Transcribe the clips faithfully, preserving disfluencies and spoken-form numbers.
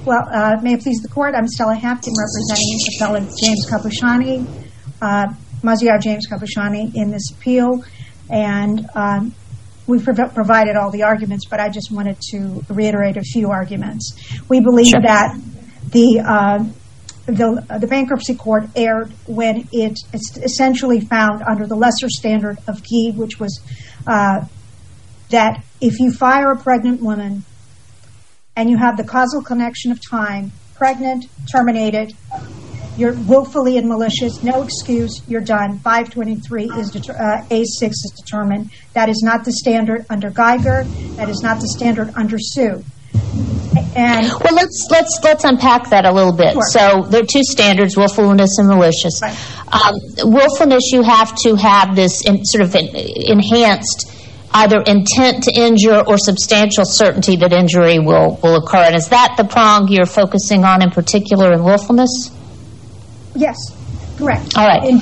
Well, uh, may it please the court, I'm Stella Hampton, representing appellant James Kapushani, uh, Maziar James Kapushani, in this appeal. And um, we've prov- provided all the arguments, but I just wanted to reiterate a few arguments. We believe sure. that the, uh, the the bankruptcy court erred when it essentially found under the lesser standard of Gee, which was uh, that if you fire a pregnant woman and you have the causal connection of time, pregnant, terminated, you're willfully and malicious, no excuse, you're done. five twenty-three is det- uh, A six is determined. That is not the standard under Geiger. That is not the standard under Sue. And well, let's let's let's unpack that a little bit. Sure. So there are two standards: willfulness and malicious. Right. Um, willfulness, you have to have this in, sort of in, enhanced either intent to injure or substantial certainty that injury will, will occur. And is that the prong you're focusing on in particular in willfulness? Yes, correct. All right. In,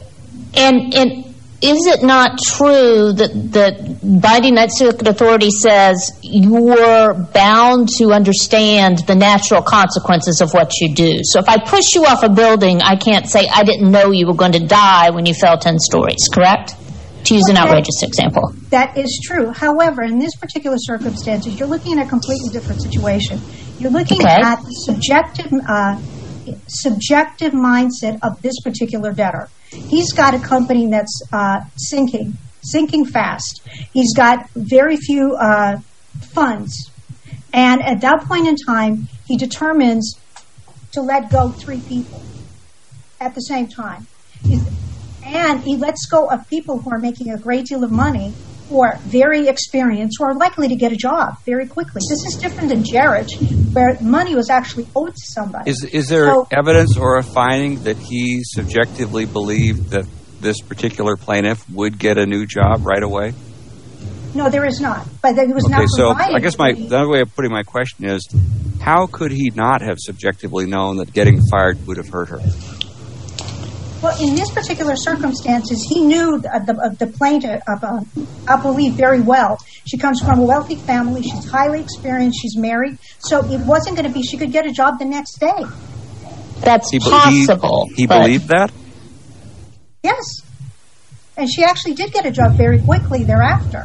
and and is it not true that the binding Ninth Circuit authority says you're bound to understand the natural consequences of what you do? So if I push you off a building, I can't say I didn't know you were going to die when you fell ten stories, correct? To use an outrageous example. That is true. However, in this particular circumstances, you're looking at a completely different situation. You're looking okay. at the subjective, uh, subjective mindset of this particular debtor. He's got a company that's uh, sinking, sinking fast. He's got very few uh, funds. And at that point in time, he determines to let go three people at the same time. He's, And he lets go of people who are making a great deal of money, who are very experienced, who are likely to get a job very quickly. This is different than Jarrett, where money was actually owed to somebody. Is, is there so, evidence or a finding that he subjectively believed that this particular plaintiff would get a new job right away? No, there is not. But it was okay, not so provided. I guess my the other way of putting my question is, how could he not have subjectively known that getting fired would have hurt her? Well, in this particular circumstances, he knew the, the, the plaintiff, uh, I believe, very well. She comes from a wealthy family. She's highly experienced. She's married. So it wasn't going to be she could get a job the next day. That's he, possible. He, he believed that? Yes. And she actually did get a job very quickly thereafter.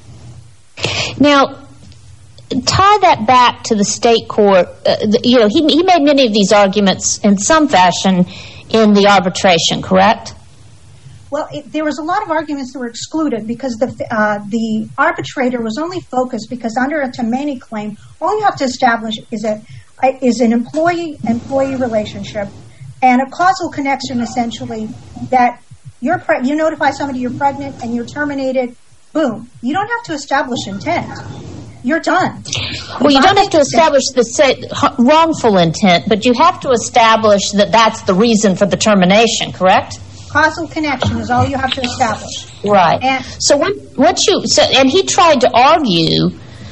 Now, tie that back to the state court. Uh, the, you know, he, he made many of these arguments in some fashion in the arbitration, correct? Well, it, there was a lot of arguments that were excluded because the uh, the arbitrator was only focused because under a Tammany claim, all you have to establish is a is an employee-employee relationship and a causal connection, essentially, that you're pre- you notify somebody you're pregnant and you're terminated. Boom! You don't have to establish intent. You're done. Well, you don't have to establish the wrongful intent, but you have to establish that that's the reason for the termination, correct? Causal connection is all you have to establish. Right. And so what, what you so, and he tried to argue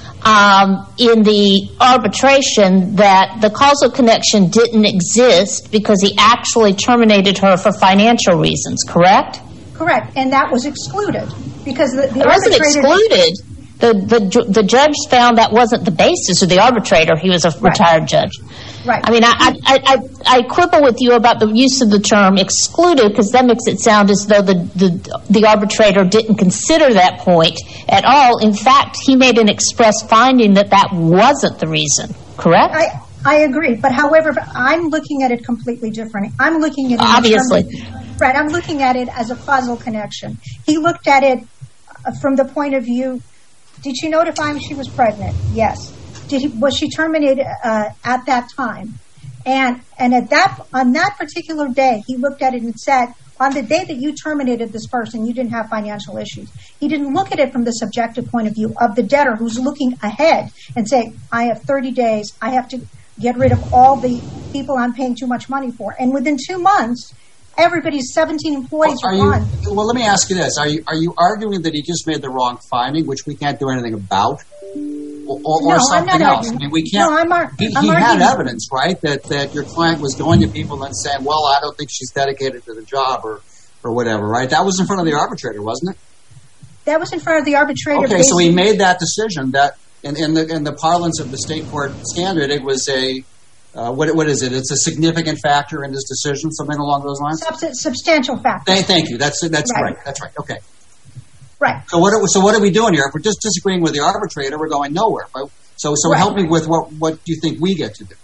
um, in the arbitration that the causal connection didn't exist because he actually terminated her for financial reasons, correct? Correct, and that was excluded because the, the it wasn't arbitrator excluded. The, the the judge found that wasn't the basis of the arbitrator. He was a retired right. judge. Right. I mean, I, I I I quibble with you about the use of the term excluded because that makes it sound as though the, the the arbitrator didn't consider that point at all. In fact, he made an express finding that that wasn't the reason. Correct? I I agree, but however, I'm looking at it completely different. I'm looking at it obviously. Of, right. I'm looking at it as a causal connection. He looked at it from the point of view. Did she notify him she was pregnant? Yes. Did he, was she terminated uh, at that time? And and at that on that particular day, he looked at it and said, on the day that you terminated this person, you didn't have financial issues. He didn't look at it from the subjective point of view of the debtor who's looking ahead and saying, I have thirty days. I have to get rid of all the people I'm paying too much money for. And within two months, everybody's seventeen employees well, are, are gone. You, well, let me ask you this. Are you are you arguing that he just made the wrong finding, which we can't do anything about, or, or, no, or something else? Arguing. I mean, we can't. No, I'm ar- he I'm he arguing. had evidence, right, that, that your client was going to people and saying, well, I don't think she's dedicated to the job or, or whatever, right? That was in front of the arbitrator, wasn't it? That was in front of the arbitrator. Okay, so he made that decision that, in, in, the, in the parlance of the state court standard, it was a uh, what what is it? It's a significant factor in this decision, something along those lines. Subs- substantial factor. Thank, thank you. That's that's right. Right. That's right. Okay. Right. So what are, so what are we doing here? If we're just disagreeing with the arbitrator, we're going nowhere. So so Right. help me with what what do you think we get to do?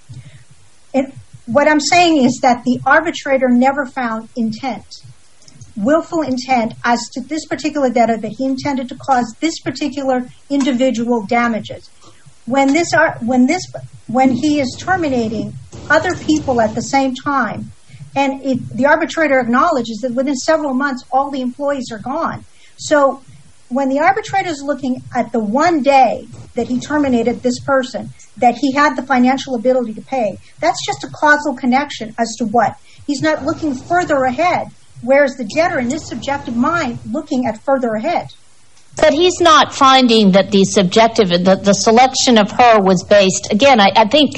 It, what I'm saying is that the arbitrator never found intent, willful intent, as to this particular debtor, that he intended to cause this particular individual damages. When this, when this, when he is terminating other people at the same time, and it, the arbitrator acknowledges that within several months all the employees are gone. So when the arbitrator is looking at the one day that he terminated this person, that he had the financial ability to pay, that's just a causal connection as to what. He's not looking further ahead, whereas the debtor in his subjective mind looking at further ahead. But he's not finding that the subjective, the, the selection of her was based, again, I, I think,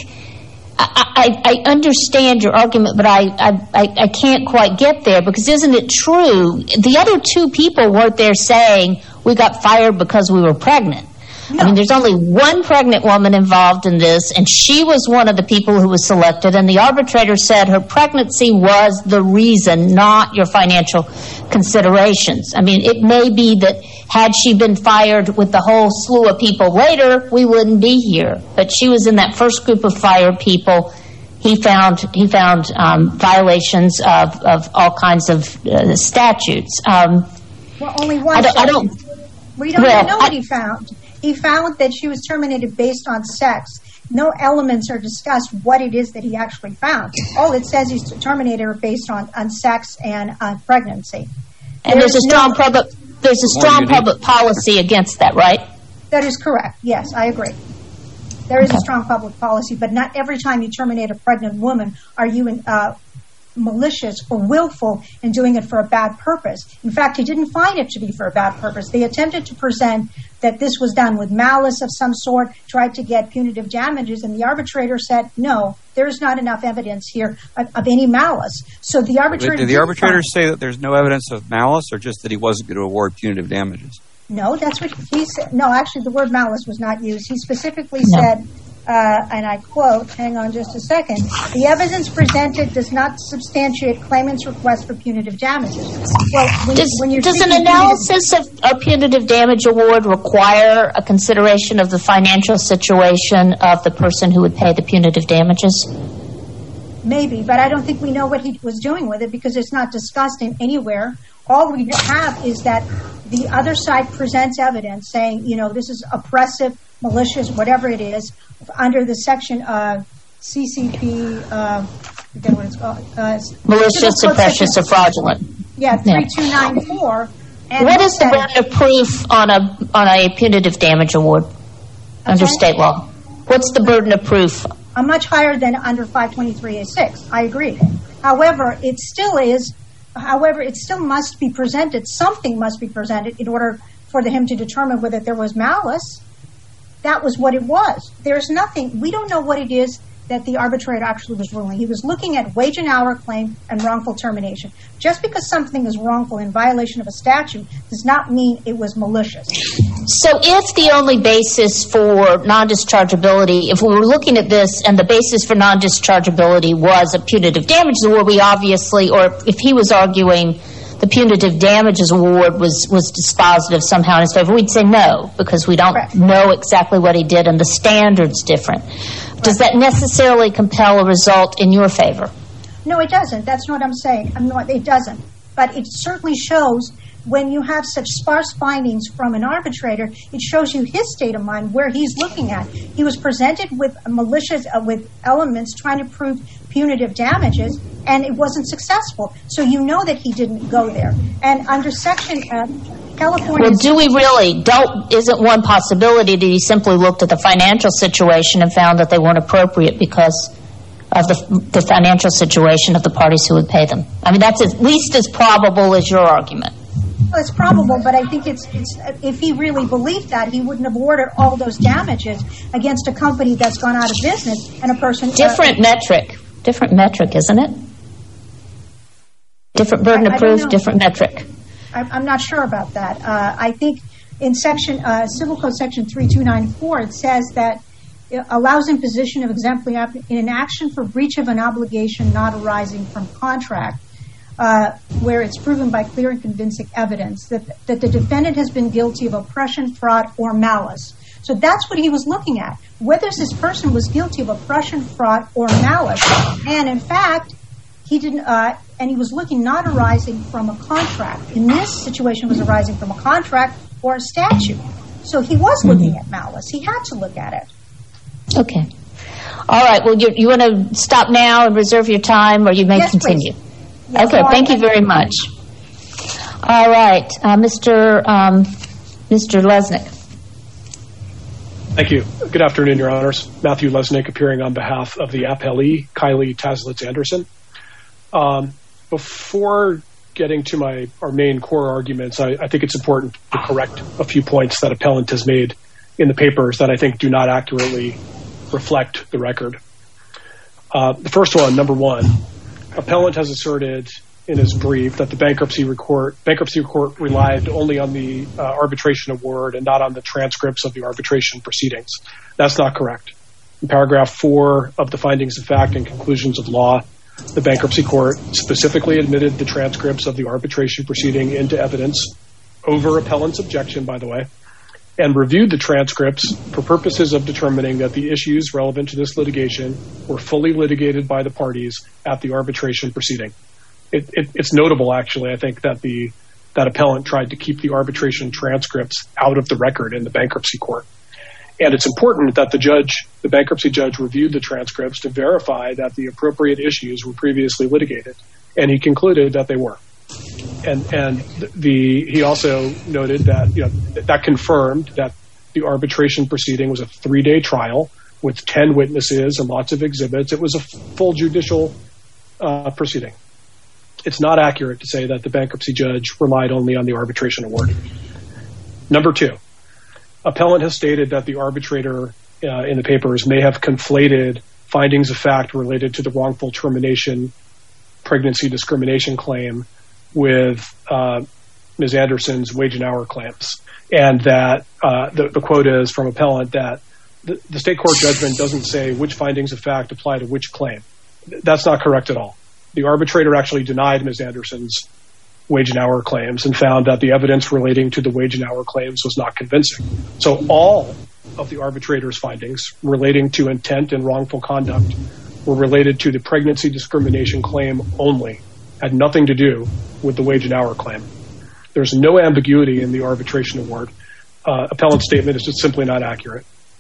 I, I, I understand your argument, but I, I, I can't quite get there, because isn't it true? The other two people weren't there saying, we got fired because we were pregnant. No. I mean, there's only one pregnant woman involved in this, and she was one of the people who was selected, and the arbitrator said her pregnancy was the reason, not your financial considerations. I mean, it may be that had she been fired with the whole slew of people later, we wouldn't be here. But she was in that first group of fired people. He found he found um, violations of, of all kinds of uh, statutes. Um, well, only one. I don't, I don't, we don't well, even know what I, he found. He found that she was terminated based on sex. No elements are discussed what it is that he actually found. All it says he's terminated her based on, on sex and uh, pregnancy. And there's, there's a strong no, public there's a strong public policy against that, right? That is correct. Yes, I agree. There is okay. a strong public policy, but not every time you terminate a pregnant woman are you in, uh, malicious or willful in doing it for a bad purpose. In fact, he didn't find it to be for a bad purpose. They attempted to present that this was done with malice of some sort, tried to get punitive damages, and the arbitrator said, no, there's not enough evidence here of, of any malice. So the arbitrator... Did the arbitrator say that there's no evidence of malice, or just that he wasn't going to award punitive damages? No, that's what he said. No, actually, the word malice was not used. He specifically no. said, uh, and I quote, hang on just a second, the evidence presented does not substantiate claimant's request for punitive damages. Well, when, does when you're does an analysis punitive, of a punitive damage award require a consideration of the financial situation of the person who would pay the punitive damages? Maybe, but I don't think we know what he was doing with it, because it's not discussed in anywhere. All we have is that the other side presents evidence saying, you know, this is oppressive, malicious, whatever it is, under the section of C C P, uh, I forget what it's called. Uh, Malicious, suppressive, or fraudulent. Yeah, three two nine four. And what is the burden of proof on a on a punitive damage award under state law? What's the burden of proof? A much higher than under five twenty-three A six. I agree. However, it still is. However, it still must be presented. Something must be presented in order for the, him to determine whether there was malice. That was what it was. There's nothing. We don't know what it is that the arbitrator actually was ruling. He was looking at wage and hour claim and wrongful termination. Just because something is wrongful in violation of a statute does not mean it was malicious. So if the only basis for non-dischargeability, if we were looking at this and the basis for non-dischargeability was a punitive damages award, we obviously, or if he was arguing the punitive damages award was, was dispositive somehow in his favor, we'd say no, because we don't Correct. know exactly what he did and the standard's different. Right. Does that necessarily compel a result in your favor? No, it doesn't. That's not what I'm saying. I'm not, it doesn't. But it certainly shows when you have such sparse findings from an arbitrator, it shows you his state of mind, where he's looking at. He was presented with malicious, uh, with elements trying to prove punitive damages, and it wasn't successful. So you know that he didn't go there. And under Section uh, California... Well, do we really? Don't, isn't one possibility that he simply looked at the financial situation and found that they weren't appropriate because of the, the financial situation of the parties who would pay them? I mean, that's at least as probable as your argument. Well, it's probable, but I think it's, it's if he really believed that, he wouldn't have awarded all those damages against a company that's gone out of business and a person... Different uh, metric. Different metric, isn't it? Different burden I, of proof, different metric. I'm not sure about that. Uh, I think in section uh, Civil Code Section three two nine four, it says that allows imposition of exemplary in an action for breach of an obligation not arising from contract, uh, where it's proven by clear and convincing evidence that, that the defendant has been guilty of oppression, fraud, or malice. So that's what he was looking at, whether this person was guilty of oppression, fraud, or malice. And in fact, he didn't, uh, and he was looking not arising from a contract. In this situation, it was arising from a contract or a statute. So he was looking mm-hmm. at malice. He had to look at it. Okay. All right. Well, you, you want to stop now and reserve your time, or you may yes, continue? Yes, okay. Thank you very much. All right. Uh, Mister Um, Mister Lesnick. Thank you. Good afternoon, Your Honors. Matthew Lesnick, appearing on behalf of the appellee, Kylie Taslitz-Anderson. Um, before getting to my our main core arguments, I, I think it's important to correct a few points that appellant has made in the papers that I think do not accurately reflect the record. Uh, the first one, number one, appellant has asserted in his brief that the bankruptcy court bankruptcy court relied only on the uh, arbitration award and not on the transcripts of the arbitration proceedings. That's not correct. In paragraph four of the findings of fact and conclusions of law, the bankruptcy court specifically admitted the transcripts of the arbitration proceeding into evidence over appellant's objection, by the way, and reviewed the transcripts for purposes of determining that the issues relevant to this litigation were fully litigated by the parties at the arbitration proceeding. It, it, it's notable, actually, I think, that the that appellant tried to keep the arbitration transcripts out of the record in the bankruptcy court. And it's important that the judge, the bankruptcy judge, reviewed the transcripts to verify that the appropriate issues were previously litigated, and he concluded that they were. And and the he also noted that you know that confirmed that the arbitration proceeding was a three-day trial with ten witnesses and lots of exhibits. It was a full judicial uh, proceeding. It's not accurate to say that the bankruptcy judge relied only on the arbitration award. Number two, appellant has stated that the arbitrator uh, in the papers may have conflated findings of fact related to the wrongful termination pregnancy discrimination claim with uh, Miz Anderson's wage and hour claims. And that uh, the, the quote is from appellant that the, the state court judgment doesn't say which findings of fact apply to which claim. That's not correct at all. The arbitrator actually denied Miz Anderson's wage and hour claims and found that the evidence relating to the wage and hour claims was not convincing. So all of the arbitrator's findings relating to intent and wrongful conduct were related to the pregnancy discrimination claim only, had nothing to do with the wage and hour claim. There's no ambiguity in the arbitration award. Uh, appellant's statement is just simply not accurate.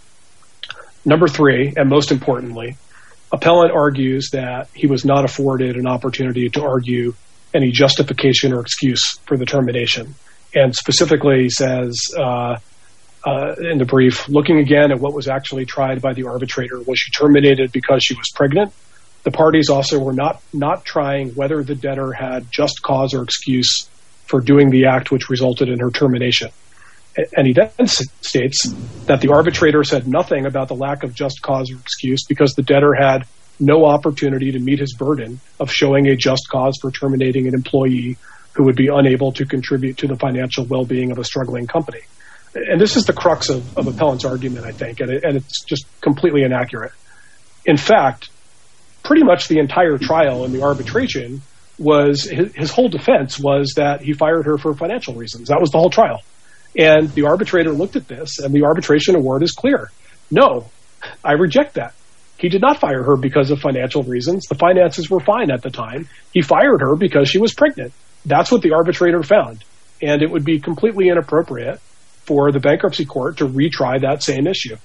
Number three, and most importantly, appellant argues that he was not afforded an opportunity to argue any justification or excuse for the termination. And specifically he says uh, uh, in the brief, looking again at what was actually tried by the arbitrator, was she terminated because she was pregnant? The parties also were not, not trying whether the debtor had just cause or excuse for doing the act which resulted in her termination. And he then states that the arbitrator said nothing about the lack of just cause or excuse because the debtor had no opportunity to meet his burden of showing a just cause for terminating an employee who would be unable to contribute to the financial well-being of a struggling company. And this is the crux of, of appellant's argument, I think, and, it, and it's just completely inaccurate. In fact, pretty much the entire trial in the arbitration was, his, his whole defense was that he fired her for financial reasons. That was the whole trial. And the arbitrator looked at this, and the arbitration award is clear. No, I reject that. He did not fire her because of financial reasons. The finances were fine at the time. He fired her because she was pregnant. That's what the arbitrator found. And it would be completely inappropriate for the bankruptcy court to retry that same issue.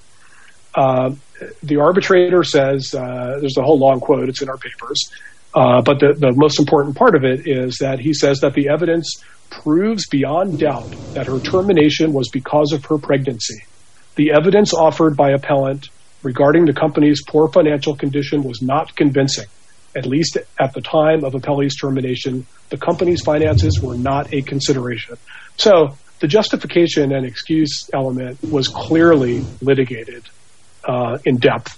Uh, the arbitrator says, uh, there's a whole long quote, it's in our papers, uh, but the, the most important part of it is that he says that the evidence proves beyond doubt that her termination was because of her pregnancy. The evidence offered by appellant regarding the company's poor financial condition was not convincing. At least at the time of appellee's termination, the company's finances were not a consideration. So the justification and excuse element was clearly litigated uh, in depth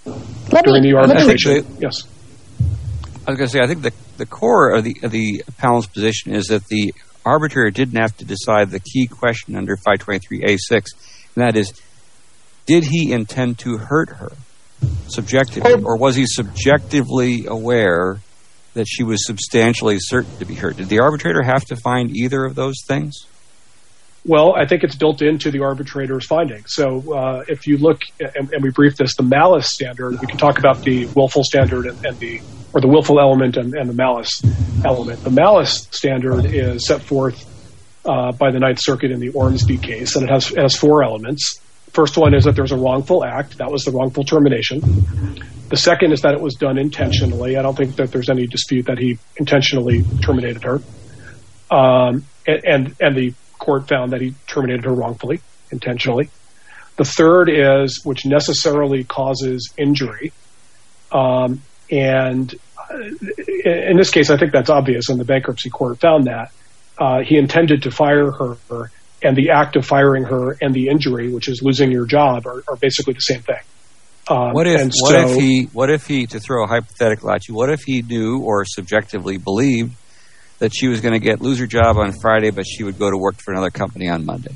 let during me, the arbitration. Me, yes. I was going to say, I think the, the core of the, of the appellant's position is that the arbitrator didn't have to decide the key question under five twenty-three A six, and that is, did he intend to hurt her subjectively, or was he subjectively aware that she was substantially certain to be hurt? Did the arbitrator have to find either of those things? Well, I think it's built into the arbitrator's findings. So uh, if you look, and, and we briefed this, the malice standard, we can talk about the willful standard and, and the, or the willful element and, and the malice element. The malice standard is set forth uh, by the Ninth Circuit in the Ormsby case, and it has, it has four elements. First one is that there's a wrongful act. That was the wrongful termination. The second is that it was done intentionally. I don't think that there's any dispute that he intentionally terminated her. Um, and, and, and the court found that he terminated her wrongfully, intentionally. The third is which necessarily causes injury. Um, and in this case, I think that's obvious, and the bankruptcy court found that. Uh, he intended to fire her, and the act of firing her and the injury, which is losing your job, are, are basically the same thing. Um, what if, and what so, if he, what if he, to throw a hypothetical at you, what if he knew or subjectively believed that she was going to get lose her job on Friday, but she would go to work for another company on Monday?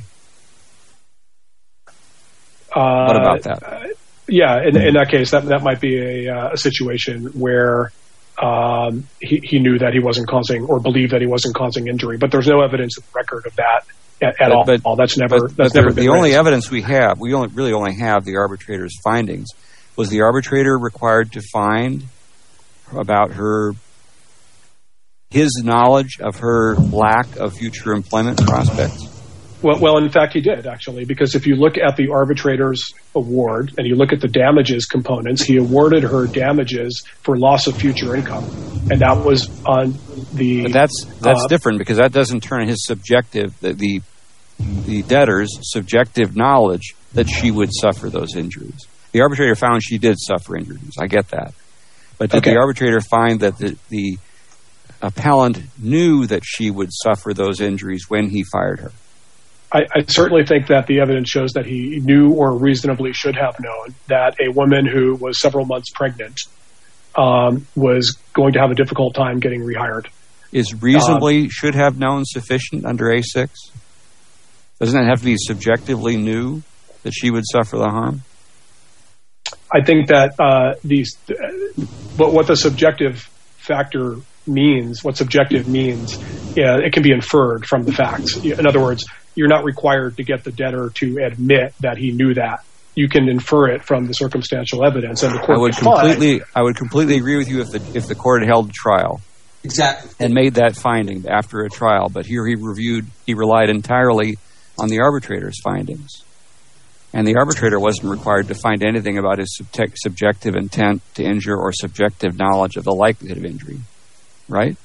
Uh, what about that? Uh, yeah, in, in that case, that that might be a, uh, a situation where um, he, he knew that he wasn't causing, or believed that he wasn't causing injury, but there's no evidence of record of that at, at but, all. But, that's never. But, that's but never the been only raised. evidence we have, we only really only have the arbitrator's findings. Was the arbitrator required to find about her? His knowledge of her lack of future employment prospects? Well, well, in fact, he did, actually, because if you look at the arbitrator's award and you look at the damages components, he awarded her damages for loss of future income. And that was on the... But that's that's uh, different, because that doesn't turn his subjective, the, the, the debtor's subjective knowledge that she would suffer those injuries. The arbitrator found she did suffer injuries. I get that. But did Okay. the arbitrator find that the... the appellant knew that she would suffer those injuries when he fired her? I, I certainly think that the evidence shows that he knew, or reasonably should have known, that a woman who was several months pregnant um, was going to have a difficult time getting rehired. Is reasonably um, should have known sufficient under A six? Doesn't it have to be subjectively knew that she would suffer the harm? I think that uh, these, but what the subjective factor means, what subjective means, yeah, it can be inferred from the facts. In other words, you're not required to get the debtor to admit that he knew that. You can infer it from the circumstantial evidence, and the court I would can find- completely, I would completely agree with you if the if the court had held a trial, Exactly. and made that finding after a trial. But here he reviewed, he relied entirely on the arbitrator's findings, and the arbitrator wasn't required to find anything about his subject, subjective intent to injure or subjective knowledge of the likelihood of injury. Right?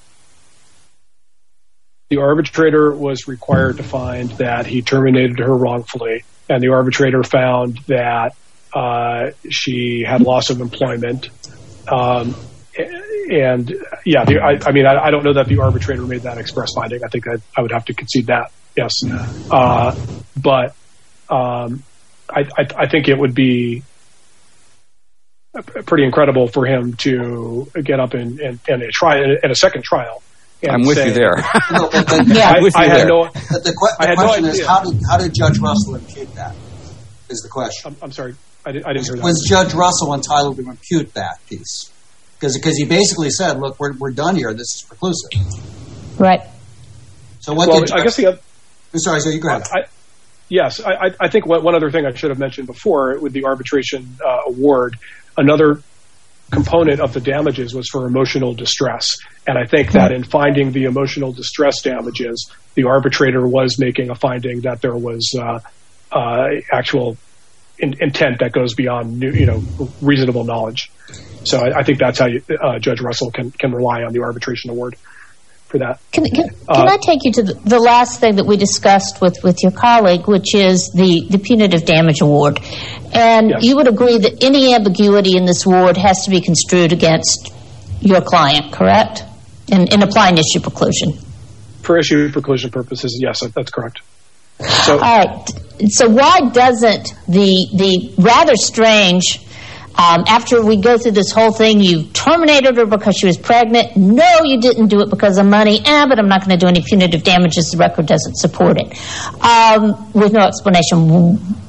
The arbitrator was required to find that he terminated her wrongfully, and the arbitrator found that uh, she had loss of employment. Um, and yeah, the, I, I mean, I, I don't know that the arbitrator made that express finding. I think I, I would have to concede that, yes. Uh, but um, I, I, I think it would be pretty incredible for him to get up in, in, in a trial, in a second trial. And I'm with say, you there. No, but, but, Yeah. I'm with I, you I had there. no. but the, que- I the had no question is, idea. how did how did Judge Russell impute that? Is the question. I'm, I'm sorry, I didn't, I didn't hear that. Was Judge Russell entitled to impute that piece? Because because he basically said, "Look, we're we're done here. This is preclusive." Right. So what Well, did? I guess the other, I'm sorry. So you go ahead. I, yes, I, I think what, one other thing I should have mentioned before with the arbitration uh, award, another component of the damages was for emotional distress. And I think that in finding the emotional distress damages, the arbitrator was making a finding that there was uh, uh, actual in, intent that goes beyond new, you know, reasonable knowledge. So I, I think that's how you, uh, Judge Russell can, can rely on the arbitration award for that. Can, can, can Uh, I take you to the, the last thing that we discussed with, with your colleague, which is the, the punitive damage award? And Yes. you would agree that any ambiguity in this award has to be construed against your client, correct? In, in applying issue preclusion. For issue preclusion purposes, yes, that's correct. So, All right. So why doesn't the the rather strange, um, after we go through this whole thing, you terminated her because she was pregnant. No, you didn't do it because of money. Ah, but I'm not going to do any punitive damages. The record doesn't support it. Um, with no explanation.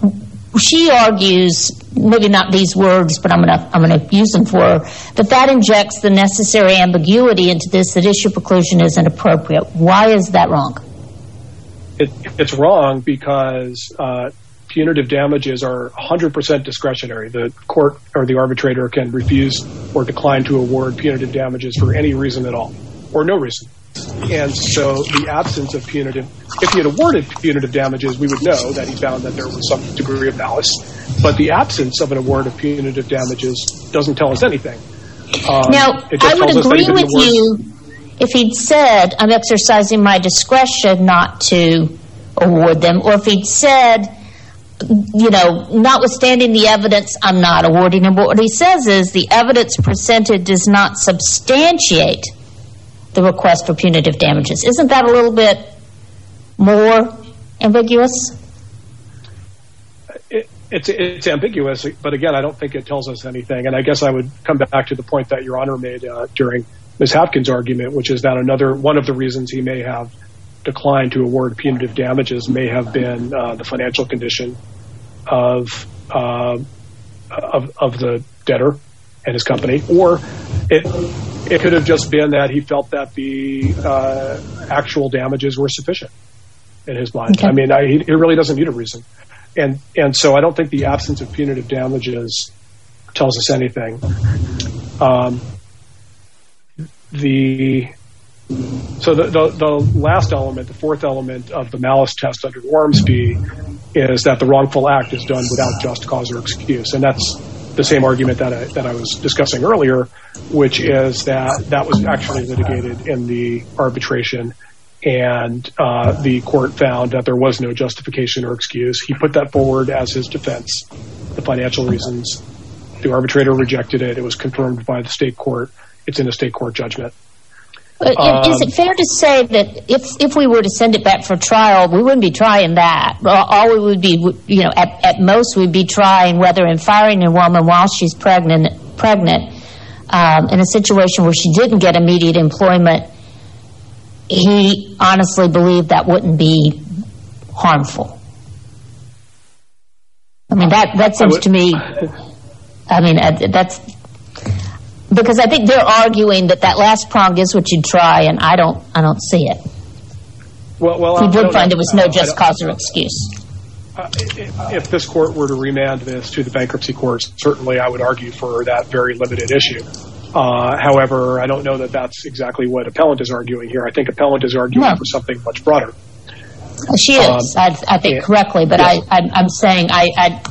she argues, maybe not these words, but I'm going to I'm going to use them for her, that that injects the necessary ambiguity into this, that issue preclusion isn't appropriate. Why is that wrong? It, it's wrong because uh, punitive damages are one hundred percent discretionary. The court or the arbitrator can refuse or decline to award punitive damages for any reason at all, or no reason. And so the absence of punitive, if he had awarded punitive damages, we would know that he found that there was some degree of malice. But the absence of an award of punitive damages doesn't tell us anything. Um, now, I would agree with you if he'd said, I'm exercising my discretion not to award them, or if he'd said, you know, notwithstanding the evidence, I'm not awarding them. But what he says is the evidence presented does not substantiate the request for punitive damages. Isn't that a little bit more ambiguous? It, it's it's ambiguous, but again, I don't think it tells us anything. And I guess I would come back to the point that Your Honor made uh, during Miz Hopkins' argument, which is that another one of the reasons he may have declined to award punitive damages may have been uh, the financial condition of, uh, of of the debtor and his company, or it it could have just been that he felt that the uh, actual damages were sufficient in his mind. Okay. I mean, I, he, he really doesn't need a reason, and and so I don't think the absence of punitive damages tells us anything. Um, the so the, the the last element, the fourth element of the malice test under Ormsby, is that the wrongful act is done without just cause or excuse, and that's the same argument that I, that I was discussing earlier, which is that that was actually litigated in the arbitration, and uh, the court found that there was no justification or excuse. He put that forward as his defense, the financial reasons. The arbitrator rejected it. It was confirmed by the state court. It's in a state court judgment. But um, is it fair to say that if if we were to send it back for trial, we wouldn't be trying that? All we would be, you know, at, at most we'd be trying whether in firing a woman while she's pregnant, pregnant, um, in a situation where she didn't get immediate employment, he honestly believed that wouldn't be harmful. I mean, that that seems to me. I mean, that's. Because I think they're arguing that that last prong is what you'd try, and I don't, I don't see it. Well, well, he did find there was no just cause or excuse. Uh, if this court were to remand this to the bankruptcy courts, certainly I would argue for that very limited issue. Uh, however, I don't know that that's exactly what appellant is arguing here. I think appellant is arguing no. for something much broader. She is, um, I, I think, yeah. correctly, but yeah. I, I'm, I'm saying I, I,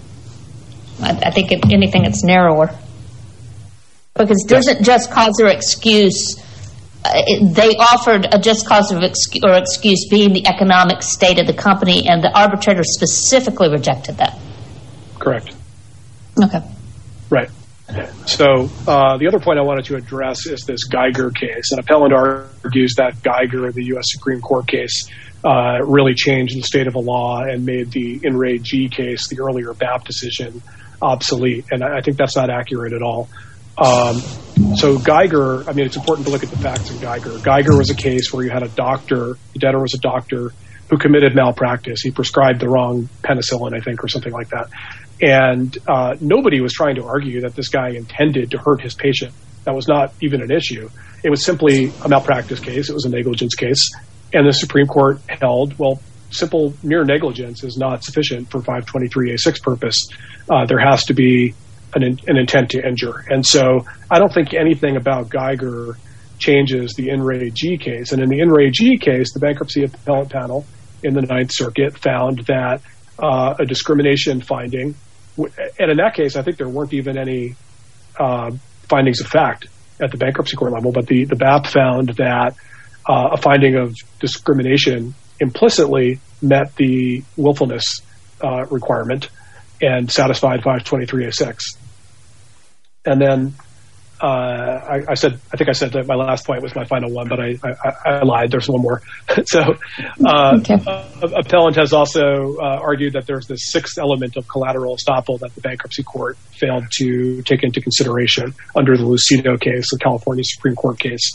I think if anything, it's narrower. Because doesn't yes. just cause or excuse, uh, it, they offered a just cause of excuse, or excuse being the economic state of the company, and the arbitrator specifically rejected that. Correct. Okay. Right. So uh, the other point I wanted to address is this Geiger case. An appellant argues that Geiger, the U S Supreme Court case, uh, really changed the state of the law and made the In Re G case, the earlier B A P decision, obsolete. And I, I think that's not accurate at all. Um, so Geiger, I mean, it's important to look at the facts of Geiger. Geiger was a case where you had a doctor, the debtor was a doctor who committed malpractice. He prescribed the wrong penicillin, I think, or something like that. And uh, nobody was trying to argue that this guy intended to hurt his patient. That was not even an issue. It was simply a malpractice case. It was a negligence case. And the Supreme Court held, well, simple mere negligence is not sufficient for five twenty-three A six purpose. Uh, there has to be An, an intent to injure. And so I don't think anything about Geiger changes the In Re G case. And in the In Re G case, the bankruptcy appellate panel in the Ninth Circuit found that uh, a discrimination finding, and in that case, I think there weren't even any uh, findings of fact at the bankruptcy court level, but the, the B A P found that uh, a finding of discrimination implicitly met the willfulness uh, requirement and satisfied five twenty-three A six. And then uh, I, I said, I think I said that my last point was my final one, but I, I, I lied. There's one more. so uh, okay. uh, appellant has also uh, argued that there's this sixth element of collateral estoppel that the bankruptcy court failed to take into consideration under the Lucido case, the California Supreme Court case.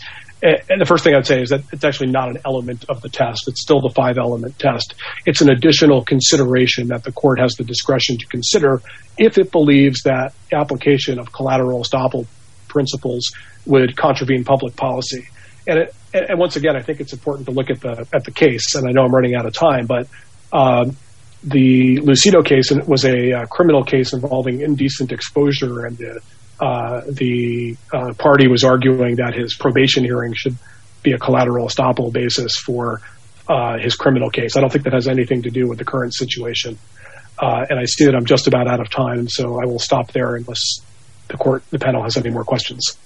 and the first thing I'd say is that it's actually not an element of the test. It's still the five-element test. It's an additional consideration that the court has the discretion to consider if it believes that application of collateral estoppel principles would contravene public policy. And, it, and once again, I think it's important to look at the at the case. And I know I'm running out of time, but um, the Lucido case was a uh, criminal case involving indecent exposure, and the Uh, the uh, party was arguing that his probation hearing should be a collateral estoppel basis for uh, his criminal case. I don't think that has anything to do with the current situation. Uh, and I see that I'm just about out of time, so I will stop there unless the court, the panel has any more questions.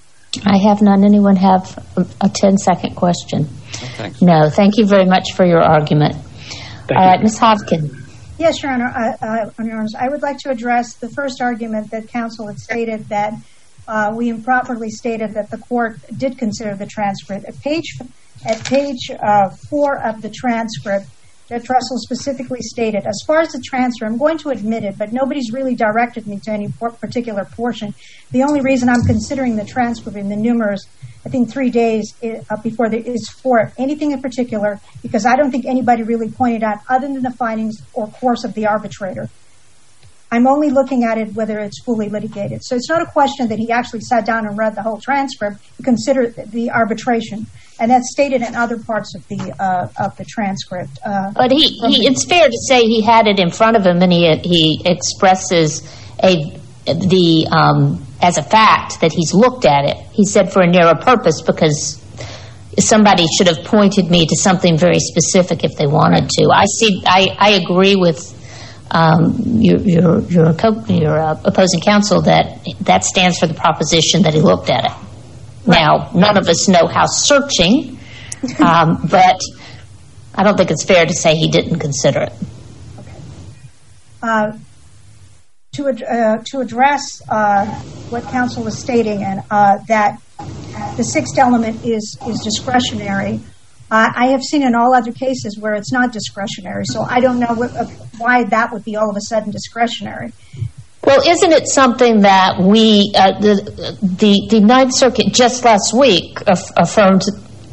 I have none. Anyone have a ten-second question? Oh, thanks. No. Thank you very much for your argument. Thank All you. right, Miz Hodgkin. Yes, Your Honor. Uh, uh, Your Honors, I would like to address the first argument that counsel had stated that uh, we improperly stated that the court did consider the transcript. At page at page uh, four of the transcript, Judge Russell specifically stated, as far as the transfer, I'm going to admit it, but nobody's really directed me to any particular portion. The only reason I'm considering the transcript in the numerous, I think three days before there is for anything in particular, because I don't think anybody really pointed out other than the findings or course of the arbitrator. I'm only looking at it whether it's fully litigated. So it's not a question that he actually sat down and read the whole transcript. He considered the arbitration, and that's stated in other parts of the uh, of the transcript. Uh, but he, he, it's fair to say he had it in front of him, and he he expresses a the um, as a fact that he's looked at it. He said for a narrow purpose because somebody should have pointed me to something very specific if they wanted to. I see. I, I agree with um, your your your, your uh, opposing counsel that that stands for the proposition that he looked at it. Now, none of us know how searching, um, but I don't think it's fair to say he didn't consider it. Okay. Uh, to uh, to address uh, what counsel was stating, and uh, that the sixth element is is discretionary. Uh, I have seen in all other cases where it's not discretionary, so I don't know what, uh, why that would be all of a sudden discretionary. Well, isn't it something that we, uh, the, the the Ninth Circuit just last week aff- affirmed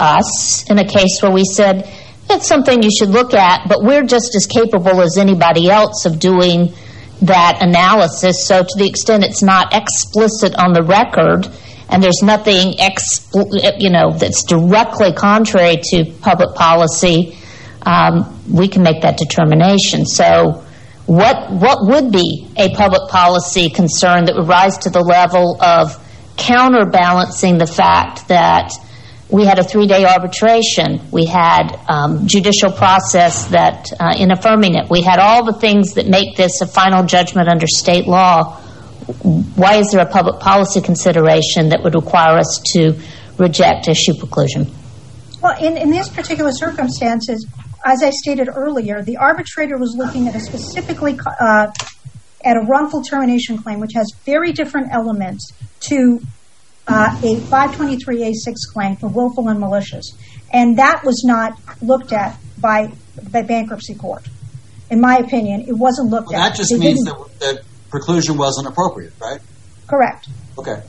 us in a case where we said it's something you should look at, but we're just as capable as anybody else of doing that analysis. So to the extent it's not explicit on the record, and there's nothing expl- you know that's directly contrary to public policy, um, we can make that determination. So. What what would be a public policy concern that would rise to the level of counterbalancing the fact that we had a three-day arbitration, we had um, judicial process that uh, in affirming it, we had all the things that make this a final judgment under state law? Why is there a public policy consideration that would require us to reject issue preclusion? Well, in, in these particular circumstances, as I stated earlier, the arbitrator was looking at a specifically uh, at a wrongful termination claim, which has very different elements to uh, a five twenty-three A six claim for willful and malicious, and that was not looked at by the bankruptcy court. In my opinion, it wasn't looked well, at. That just they means that, that preclusion wasn't appropriate, right? Correct. Okay.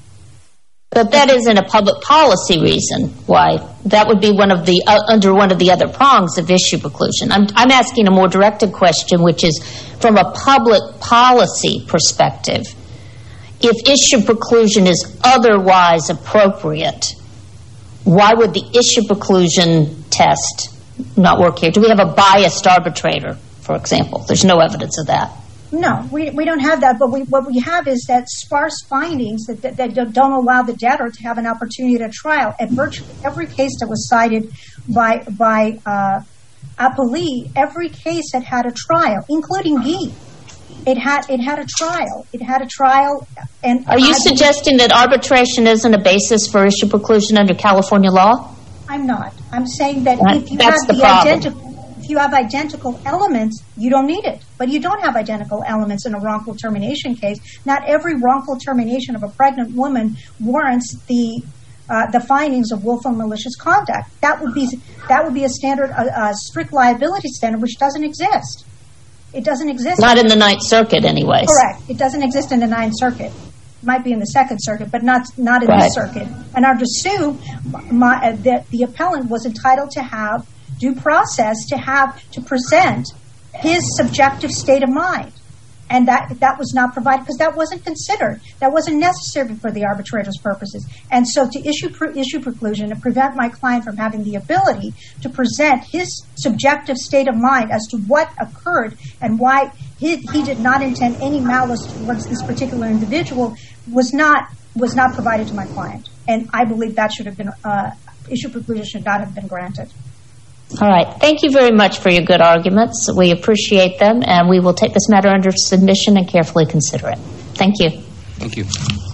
But that isn't a public policy reason why. That would be one of the uh, under one of the other prongs of issue preclusion. I'm, I'm asking a more directed question, which is from a public policy perspective. If issue preclusion is otherwise appropriate, why would the issue preclusion test not work here? Do we have a biased arbitrator, for example? There's no evidence of that. No, we we don't have that, but we, what we have is that sparse findings that, that, that don't allow the debtor to have an opportunity at trial. At virtually every case that was cited by by uh, appellee, every case had had a trial, including Gee. It had it had a trial. It had a trial. And are you I suggesting that arbitration isn't a basis for issue preclusion under California law? I'm not. I'm saying that That, if you that's have the, the, the identical. If you have identical elements, you don't need it. But you don't have identical elements in a wrongful termination case. Not every wrongful termination of a pregnant woman warrants the uh, the findings of willful and malicious conduct. That would be that would be a standard, a, a strict liability standard, which doesn't exist. It doesn't exist. Not in the Ninth Circuit, anyways. Correct. It doesn't exist in the Ninth Circuit. might be in the Second Circuit, but not not in Right. this circuit. And I'd assume my, uh, that the appellant was entitled to have due process to have to present his subjective state of mind. And that that was not provided because that wasn't considered. That wasn't necessary for the arbitrator's purposes. And so to issue pre- issue preclusion and prevent my client from having the ability to present his subjective state of mind as to what occurred and why he, he did not intend any malice towards this particular individual was not was not provided to my client. And I believe that should have been uh, issue preclusion should not have been granted. All right. Thank you very much for your good arguments. We appreciate them, and we will take this matter under submission and carefully consider it. Thank you. Thank you.